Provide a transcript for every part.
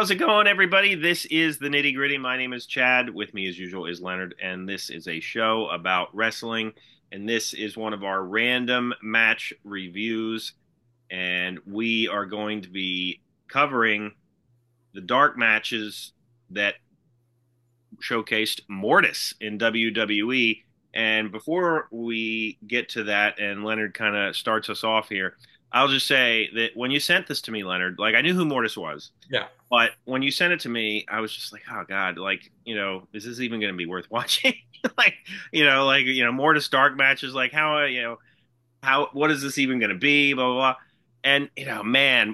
How's it going, everybody? This is the Nitty Gritty. My name is Chad. With me, as usual, is Leonard, and this is a show about wrestling. And this is one of our random match reviews. And we are going to be covering the dark matches that showcased Mortis in WWE. And before we get to that, and Leonard kind of starts us off here, I'll just say that when you sent this to me, Leonard, like I knew who Mortis was. Yeah. But when you sent it to me, I was just like, oh God, like, is this even going to be worth watching? Mortis Dark matches, like what is this even going to be? Blah, blah, blah. And, man,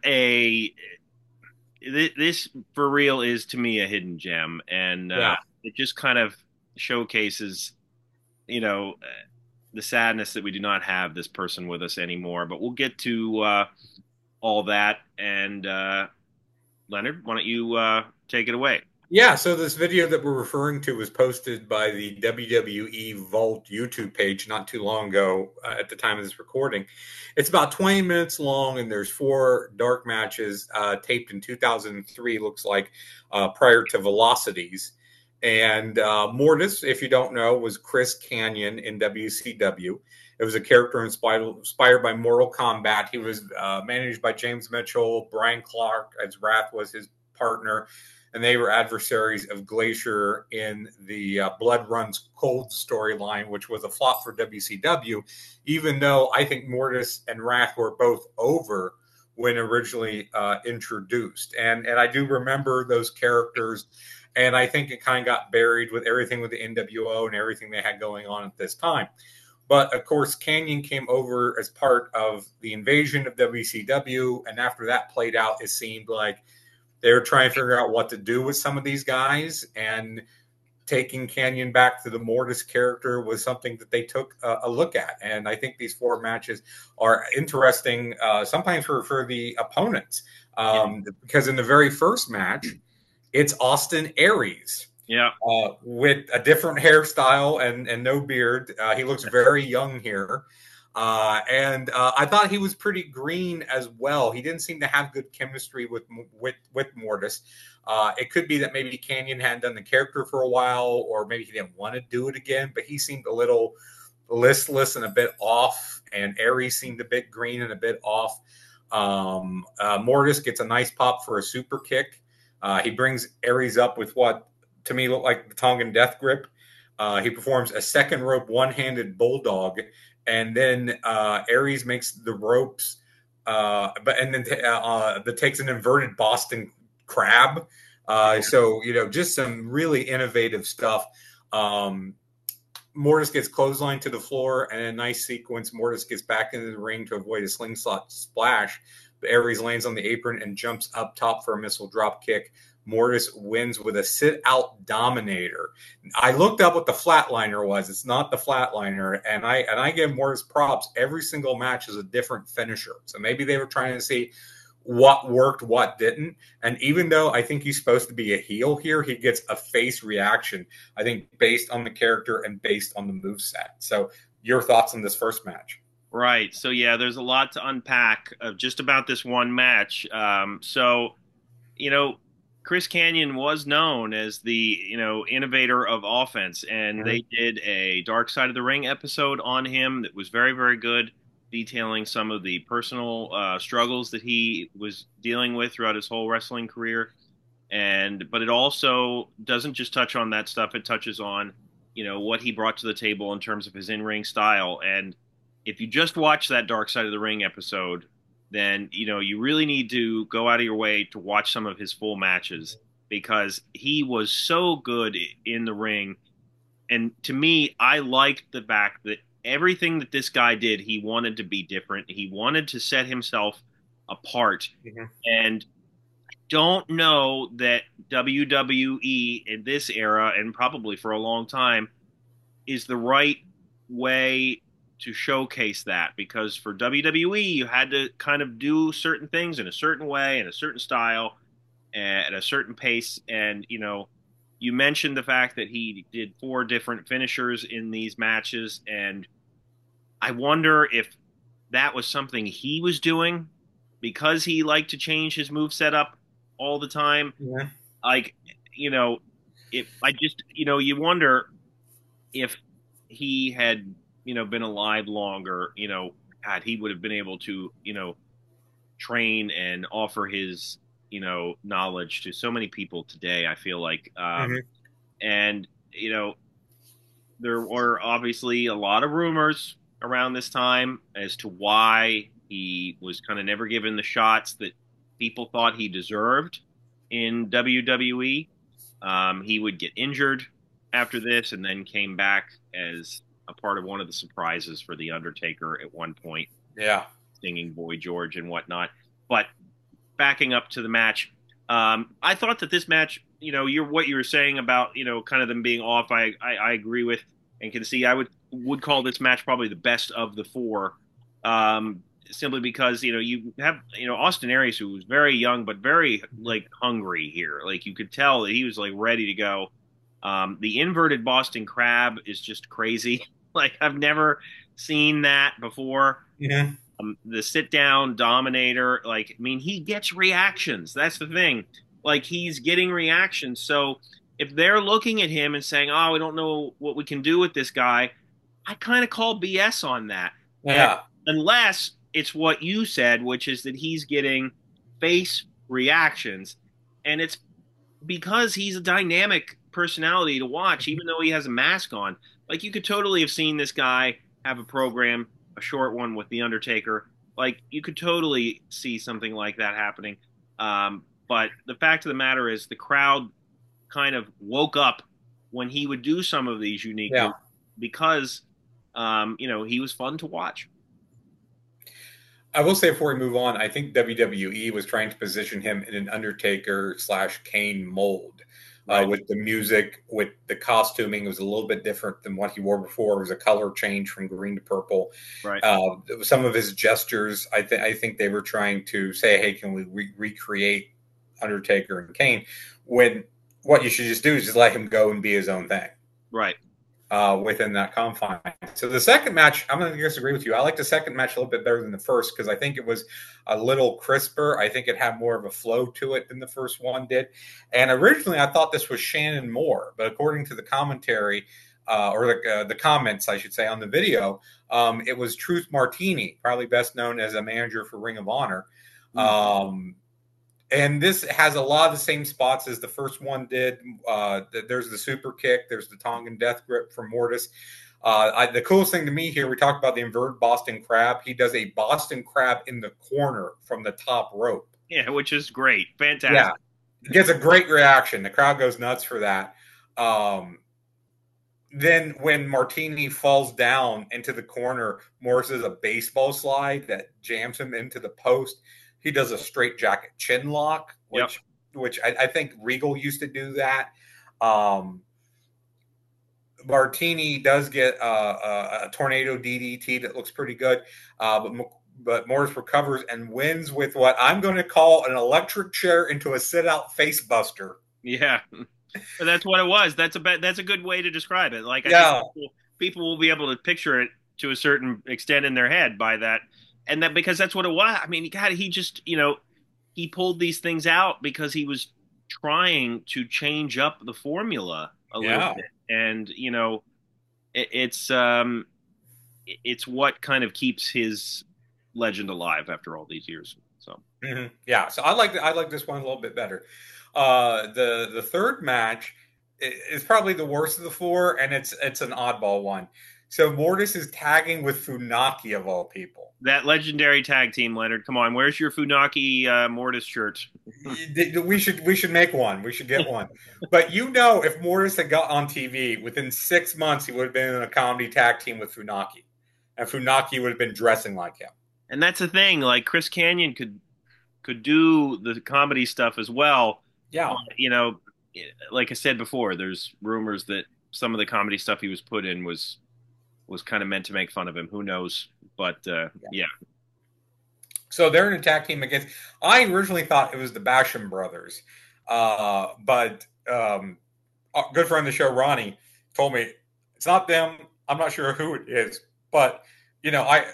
this for real is to me a hidden gem. And Yeah. it just kind of showcases, you know, uh, the sadness that we do not have this person with us anymore. But we'll get to all that. And, Leonard, why don't you take it away? Yeah. So this video that we're referring to was posted by the WWE Vault YouTube page not too long ago at the time of this recording. It's about 20 minutes long, and there's four dark matches taped in 2003, looks like, prior to Velocities. And Mortis, if you don't know, was Chris Kanyon in WCW. It was a character inspired by Mortal Kombat. He was managed by James Mitchell. Brian Clark, as Wrath, was his partner, and they were adversaries of Glacier in the Blood Runs Cold storyline, which was a flop for WCW, even though I think Mortis and Wrath were both over when originally introduced. And I do remember those characters, and I think it kind of got buried with everything with the NWO and everything they had going on at this time. But of course, Kanyon came over as part of the invasion of WCW, and after that played out, it seemed like they were trying to figure out what to do with some of these guys, and taking Kanyon back to the Mortis character was something that they took a look at. And I think these four matches are interesting, sometimes for the opponents, Yeah, because in the very first match, it's Austin Aries yeah, with a different hairstyle and no beard. He looks very young here. And I thought he was pretty green as well. He didn't seem to have good chemistry with Mortis. It could be that maybe Kanyon hadn't done the character for a while, or maybe he didn't want to do it again. But he seemed a little listless and a bit off, and Aries seemed a bit green and a bit off. Mortis gets a nice pop for a super kick. He brings Aries up with what to me looked like the Tongan death grip. He performs a second rope one-handed bulldog, and then Aries makes the ropes, that takes an inverted Boston crab. So just some really innovative stuff. Mortis gets clotheslined to the floor, and in a nice sequence, Mortis gets back into the ring to avoid a slingshot splash. But Aries lands on the apron and jumps up top for a missile drop kick. Mortis wins with a sit-out dominator. I looked up what the flatliner was. It's not the flatliner, and I give Mortis props. Every single match is a different finisher. So maybe they were trying to see what worked, what didn't. And even though I think he's supposed to be a heel here, he gets a face reaction, I think, based on the character and based on the moveset. So your thoughts on this first match? right. So yeah, there's a lot to unpack of just about this one match. You know, Chris Kanyon was known as the innovator of offense, and Mm-hmm. they did a Dark Side of the Ring episode on him that was very, very good, detailing some of the personal struggles that he was dealing with throughout his whole wrestling career. But it also doesn't just touch on that stuff; it touches on what he brought to the table in terms of his in-ring style. And if you just watch that Dark Side of the Ring episode, then you really need to go out of your way to watch some of his full matches, because he was so good in the ring. And to me, I liked the fact that everything that this guy did, he wanted to be different. He wanted to set himself apart. Mm-hmm. And don't know that WWE in this era, and probably for a long time, is the right way to showcase that, because for WWE you had to kind of do certain things in a certain way, in a certain style, at a certain pace. And you mentioned the fact that he did four different finishers in these matches, and I wonder if that was something he was doing because he liked to change his move setup, all the time. Yeah. Like, you know, if I just, you wonder if he had, been alive longer, God, he would have been able to, train and offer his, knowledge to so many people today, I feel like. Hmm. And, there were obviously a lot of rumors around this time as to why he was kind of never given the shots that people thought he deserved in WWE. He would get injured after this and then came back as a part of one of the surprises for The Undertaker at one point, Yeah. singing Boy George and whatnot. But backing up to the match, I thought that this match, what you were saying about, kind of them being off, I agree with and can see. I would call this match probably the best of the four, simply because you have Austin Aries, who was very young but very like hungry here. Like you could tell that he was like ready to go. The inverted Boston Crab is just crazy. Like I've never seen that before. Yeah. The sit down dominator, like, I mean, he gets reactions. That's the thing. Like, he's getting reactions. So if they're looking at him and saying, oh, we don't know what we can do with this guy, I kind of call BS on that. And Yeah. unless it's what you said, which is that he's getting face reactions. And it's because he's a dynamic personality to watch, even though he has a mask on. Like, you could totally have seen this guy have a program, a short one with The Undertaker. Like, you could totally see something like that happening. But the fact of the matter is, the crowd kind of woke up when he would do some of these unique Yeah. moves because, he was fun to watch. I will say before we move on, I think WWE was trying to position him in an Undertaker / Kane mold. Right. With the music, with the costuming, it was a little bit different than what he wore before. It was a color change from green to purple. Right. Some of his gestures, I think they were trying to say, "Hey, can we recreate Undertaker and Kane?" When what you should just do is just let him go and be his own thing. Right. Within that confine. So the second match, I'm going to disagree with you. I like the second match a little bit better than the first because I think it was a little crisper. I think it had more of a flow to it than the first one did. And originally, I thought this was Shannon Moore, but according to the commentary or the comments, I should say, on the video, it was Truth Martini, probably best known as a manager for Ring of Honor. And this has a lot of the same spots as the first one did. There's the super kick. There's the Tongan death grip from Mortis. The coolest thing to me here, we talked about the inverted Boston Crab. He does a Boston Crab in the corner from the top rope. Yeah, which is great. Fantastic. Yeah, it gets a great reaction. The crowd goes nuts for that. Then when Martini falls down into the corner, Morris does a baseball slide that jams him into the post. He does a straight jacket chin lock, which I think Regal used to do that. Martini does get a tornado DDT that looks pretty good, but Morris recovers and wins with what I'm going to call an electric chair into a sit-out face buster. Yeah, that's what it was. That's a good way to describe it. Like, I think people will be able to picture it to a certain extent in their head by that. And that because that's what it was. I mean, God, he just, he pulled these things out because he was trying to change up the formula a little bit. And, it's what kind of keeps his legend alive after all these years. So, yeah. So I like this one a little bit better. The third match is probably the worst of the four, and it's an oddball one. So Mortis is tagging with Funaki of all people. That legendary tag team, Leonard. Come on, where's your Funaki Mortis shirt? We should make one. We should get one. But if Mortis had got on TV within 6 months, he would have been in a comedy tag team with Funaki, and Funaki would have been dressing like him. And that's the thing. Like Chris Kanyon could do the comedy stuff as well. Yeah. Like I said before, there's rumors that some of the comedy stuff he was put in was kind of meant to make fun of him. Who knows? But yeah. So they're in a tag team against. I originally thought it was the Basham brothers, but a good friend of the show, Ronnie, told me it's not them. I'm not sure who it is, but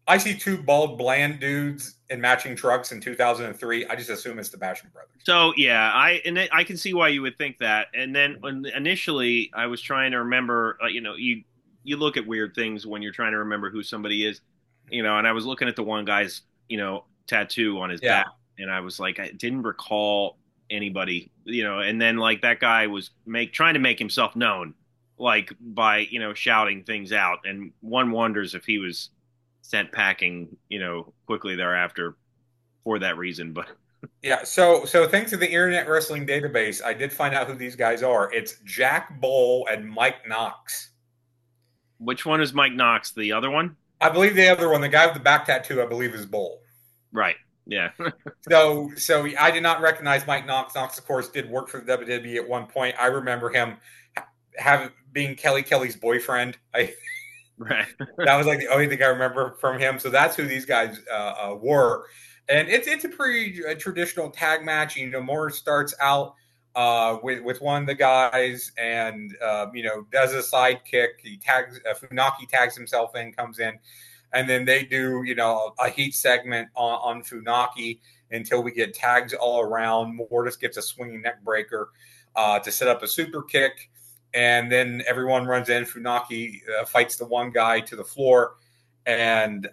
I see two bald, bland dudes in matching trucks in 2003. I just assume it's the Basham brothers. So yeah, I can see why you would think that. And then initially, I was trying to remember. You look at weird things when you're trying to remember who somebody is, And I was looking at the one guy's tattoo on his Yeah. back, and I was like, I didn't recall anybody, And then like that guy was trying to make himself known, like by shouting things out, and one wonders if he was sent packing, quickly thereafter for that reason, but. Yeah, so thanks to the Internet Wrestling Database, I did find out who these guys are. It's Jack Bull and Mike Knox. Which one is Mike Knox? The other one? I believe the other one, the guy with the back tattoo, I believe is Bull. Right. Yeah. So I did not recognize Mike Knox. Knox, of course, did work for the WWE at one point. I remember him being Kelly's boyfriend. Right. That was like the only thing I remember from him. So that's who these guys were. And it's a pretty traditional tag match. Morris starts out with one of the guys and does a sidekick. He tags Funaki tags himself in, comes in, and then they do a heat segment on Funaki until we get tags all around. Mortis gets a swinging neck breaker to set up a super kick, and then everyone runs in. Funaki fights the one guy to the floor, and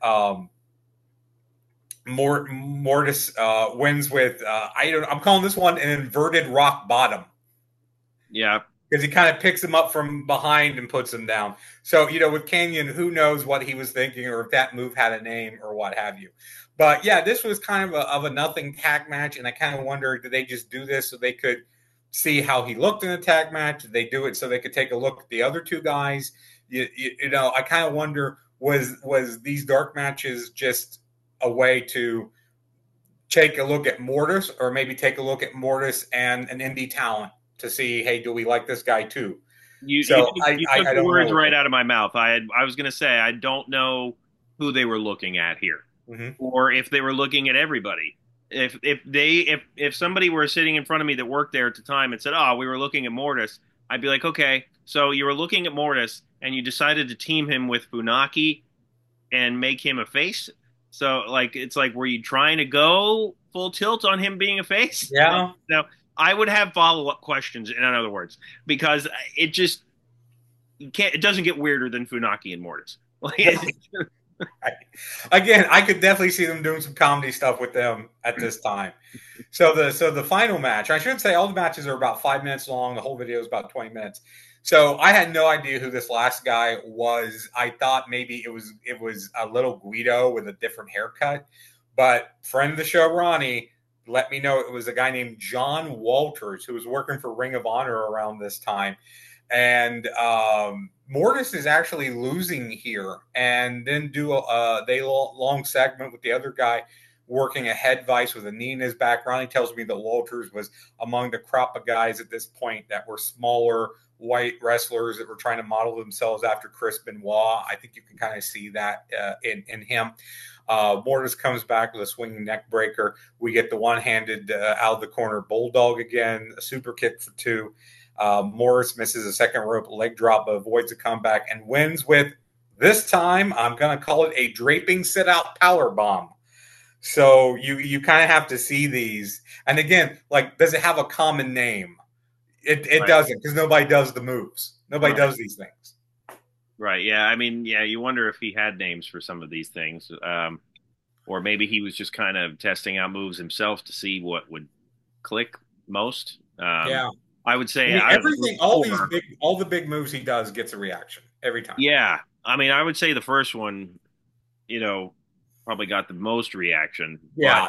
Mortis wins with I'm calling this one an inverted rock bottom. Yeah, because he kind of picks him up from behind and puts him down. So with Kanyon, who knows what he was thinking or if that move had a name or what have you. But yeah, this was kind of a nothing tag match, and I kind of wonder, did they just do this so they could see how he looked in a tag match? Did they do it so they could take a look at the other two guys? I kind of wonder, was these dark matches just a way to take a look at Mortis, or maybe take a look at Mortis and an indie talent to see, hey, do we like this guy too? You took the words right out of my mouth. I was going to say, I don't know who they were looking at here, or if they were looking at everybody. If somebody were sitting in front of me that worked there at the time and said, "Oh, we were looking at Mortis," I'd be like, "Okay, so you were looking at Mortis and you decided to team him with Funaki and make him a face." So it's like, were you trying to go full tilt on him being a face? Yeah. No, I would have follow-up questions, in other words, because it doesn't get weirder than Funaki and Mortis. Again, I could definitely see them doing some comedy stuff with them at this time. So the final match, I should say all the matches are about 5 minutes long. The whole video is about 20 minutes. So I had no idea who this last guy was. I thought maybe it was a little Guido with a different haircut. But friend of the show, Ronnie, let me know it was a guy named John Walters who was working for Ring of Honor around this time. And Mortis is actually losing here, and then do a long segment with the other guy working a head vice with a knee in his back. Ronnie tells me that Walters was among the crop of guys at this point that were smaller white wrestlers that were trying to model themselves after Chris Benoit. I think you can kind of see that in him. Mortis comes back with a swinging neck breaker. We get the one-handed out of the corner bulldog again, a super kick for two. Morris misses a second rope leg drop, but avoids a comeback and wins with, this time, I'm going to call it a draping sit-out power bomb. So you kind of have to see these. And again, does it have a common name? It right. Doesn't, because nobody does the moves. Nobody does these things. Right. Yeah. I mean, yeah, you wonder if he had names for some of these things. Or maybe he was just kind of testing out moves himself to see what would click most. Yeah. I would say everything, all the big moves he does gets a reaction every time. Yeah. I mean, I would say the first one, probably got the most reaction. Yeah.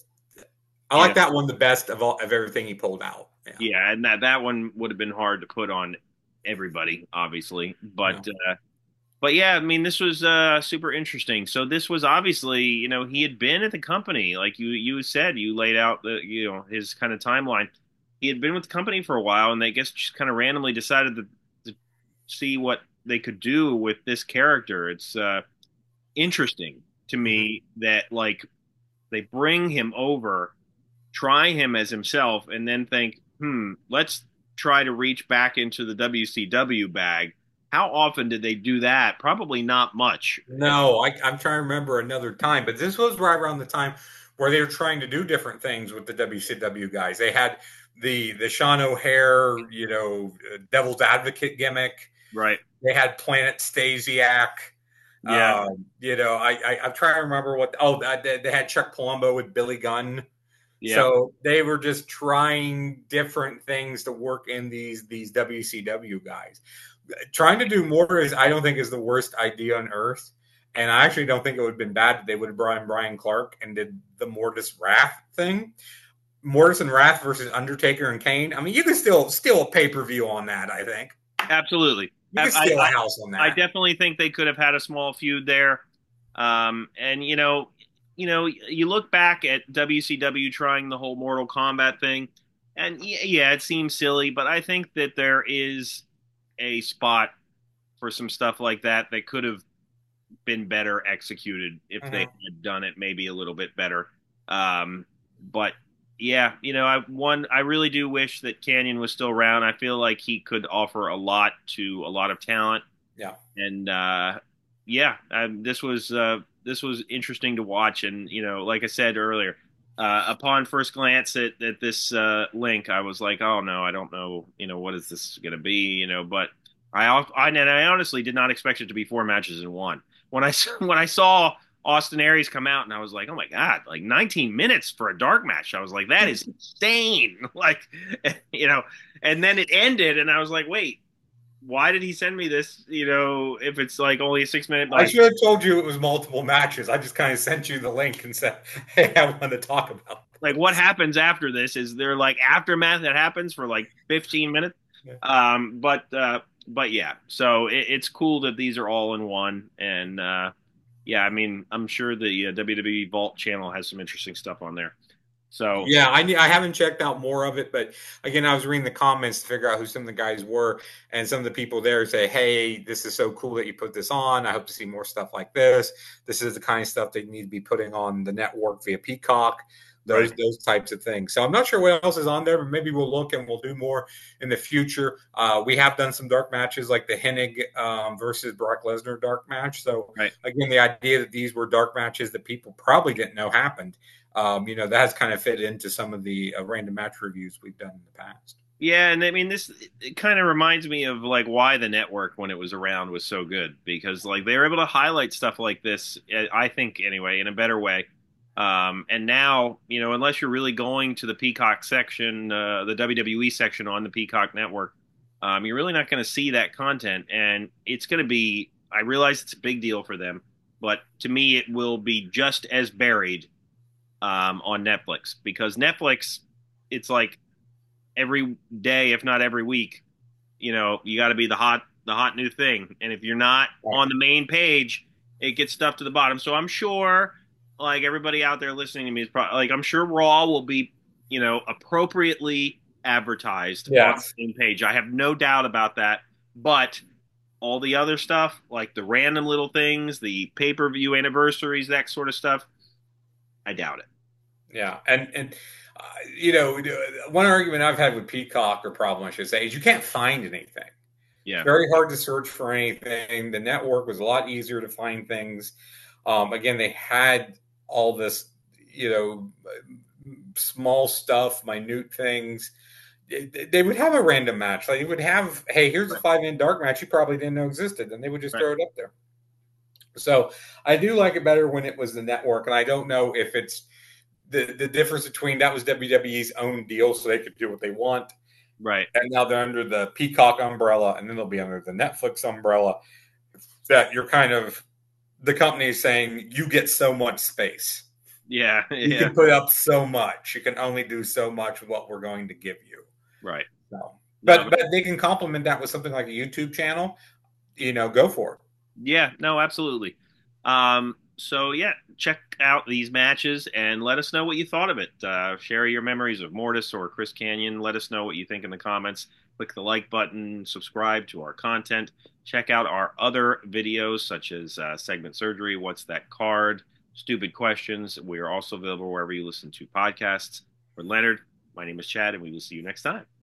I like that one the best of everything he pulled out. Yeah, and that one would have been hard to put on everybody, obviously. But yeah, I mean, this was super interesting. So this was obviously, he had been at the company, like you said, you laid out his kind of timeline. He had been with the company for a while, and they just kind of randomly decided to see what they could do with this character. It's interesting to me that they bring him over, try him as himself, and then think, let's try to reach back into the WCW bag how often did they do that? Probably not much. No, I'm trying to remember another time, but this was right around the time where they were trying to do different things with the WCW guys. They had the Sean O'Hare, Devil's Advocate gimmick. Right. They had Planet Stasiak. Yeah. I'm trying to remember what. Oh, they had Chuck Palumbo with Billy Gunn. Yeah. So they were just trying different things to work in these WCW guys. Trying to do more is, I don't think, is the worst idea on earth. And I actually don't think it would have been bad if they would have brought in Brian Clark and did the Mortis Wrath thing. Mortis and Wrath versus Undertaker and Kane. I mean, you can still steal a pay per view on that. I think Absolutely. you can steal a house on I that. definitely think they could have had a small feud there. And you look back at WCW trying the whole Mortal Kombat thing, and yeah, it seems silly, but I think that there is a spot for some stuff like that that could have been better executed if they Mm-hmm. had done it maybe a little bit better. But yeah, I really do wish that Canyon was still around. I feel like he could offer a lot to a lot of talent, Yeah. and yeah, this was interesting to watch. And like I said earlier, upon first glance at this link, I was like, oh no, I don't know, what is this going to be, but I honestly did not expect it to be four matches in one. When I when I saw Austin Aries come out, and I was like, oh my god, like 19 minutes for a dark match. I was like, that is insane. Like, and then it ended, and I was like, wait, why did he send me this? If it's like only a 6 minute, I like should have told you it was multiple matches. I just kind of sent you the link and said, "Hey, I want to talk about what this." happens after this? Is there like aftermath that happens for like 15 minutes? Yeah. But yeah, so it's cool that these are all in one, and yeah, I mean, I'm sure the WWE Vault channel has some interesting stuff on there. So Yeah, I haven't checked out more of it, but again, I was reading the comments to figure out who some of the guys were, and some of the people there say, "Hey, this is so cool that you put this on. I hope to see more stuff like this. This is the kind of stuff they need to be putting on the network via Peacock." right, Those types of things. So I'm not sure what else is on there, but maybe we'll look and we'll do more in the future. We have done some dark matches, like the Hennig versus Brock Lesnar dark match. So right. again, the idea that these were dark matches that people probably didn't know happened, that has kind of fit into some of the random match reviews we've done in the past. Yeah, and I mean this it kind of reminds me of like why the network when it was around was so good because like they were able to highlight stuff like this, I think anyway, in a better way. And now, unless you're really going to the Peacock section, the WWE section on the Peacock network, you're really not going to see that content. And it's going to be, I realize it's a big deal for them, but to me, it will be just as buried on Netflix because Netflix, it's like every day, if not every week, you got to be the hot new thing. And if you're not Right. on the main page, it gets stuff to the bottom. So I'm sure, like everybody out there listening to me is probably like, I'm sure Raw will be, appropriately advertised on Yes. the main page. I have no doubt about that. But all the other stuff, like the random little things, the pay per view anniversaries, that sort of stuff, I doubt it. Yeah, and you know, one argument I've had with Peacock, or problem I should say, is you can't find anything. It's Yeah. very hard to search for anything. The network was a lot easier to find things. Again, they had all this, you know, small stuff, minute things. They would have a random match. Like, they would have, hey, here's a 5-man dark match you probably didn't know existed, and they would just Right. throw it up there. So I do like it better when it was the network, and I don't know if it's the difference between that was WWE's own deal, so they could do what they want, Right. and now they're under the Peacock umbrella, and then they'll be under the Netflix umbrella. That you're kind of, the company is saying you get so much space. Yeah. You Yeah. can put up so much. You can only do so much with what we're going to give you. Right. So, No. but they can complement that with something like a YouTube channel. Go for it. Yeah, no, absolutely. So yeah, check out these matches and let us know what you thought of it. Share your memories of Mortis or Chris Canyon. Let us know what you think in the comments. Click the like button, subscribe to our content. Check out our other videos such as Segment Surgery, What's That Card, Stupid Questions. We are also available wherever you listen to podcasts. For Leonard, my name is Chad, and we will see you next time.